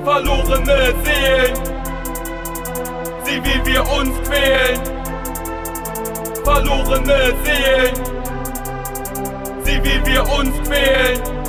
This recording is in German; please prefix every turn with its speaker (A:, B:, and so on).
A: verlorene Seelen, sie will wir uns quälen. Verlorene Seelen, sie will wir uns quälen.